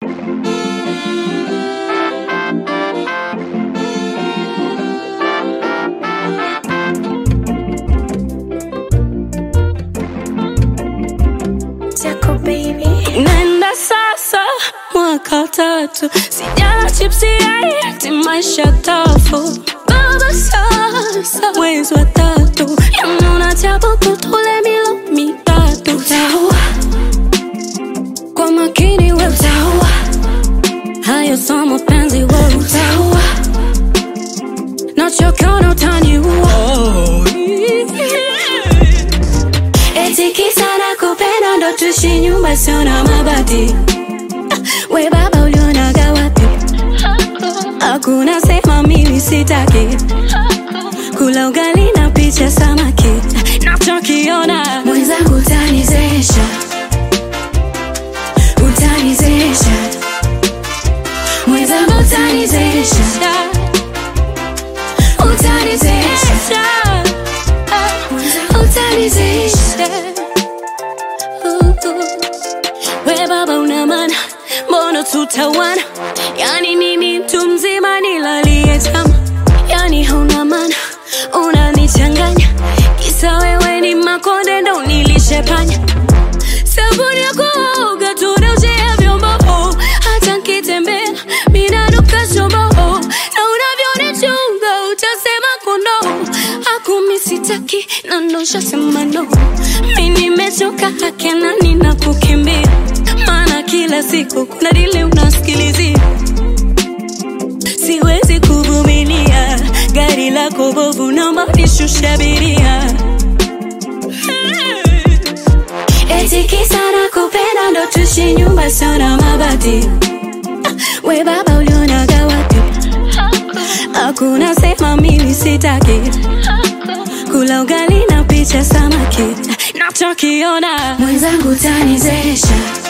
Nenda sasa mwaka 3 sijala chipsi ya eti maisha tafu. Baba sasa mwezi wa 3 yamuna chabu tutule milo mitatu. Utaua kwa makini we utaua, hayo somo penzi we utaua, nachokiona utaniua. Eti kisa nakupenda ndo tuishi nyumba sio na mabati. We baba ulionaga wapi? Hakuna sema mimi sitaki kula ugali na picha samaki. Nachokiona mwenzangu utanizesha, utanizesha, mwenzangu utanizesha, utanizesha, utanizesha. We baba una maana, mbona tutawana? Yani nini mtu mzima nilalie chama? Yani hauna maana, unanichanganya. Kisa wewe ni makonde ndo nilishepanya. Sabuni ya kuoga tunaujea vyombo, hata nkitembea minanuka shombo. Na unavyonichunga utasema kondo, hakumi sitaki na ndo nshasema no. Mi nimechoka haki nani na kukimbia, maana kila siku kuna dili unasikilizia. Siwezi kuvumilia gari lako bovu, naomba nishushe abiria. Eti kisa nakupenda ndo tuishi nyumba sio na mabati. We baba ulionaga wapi? Hakuna sema mimi sitaki kula ugali na picha samaki. Nachokiona mwenzangu utanizesha,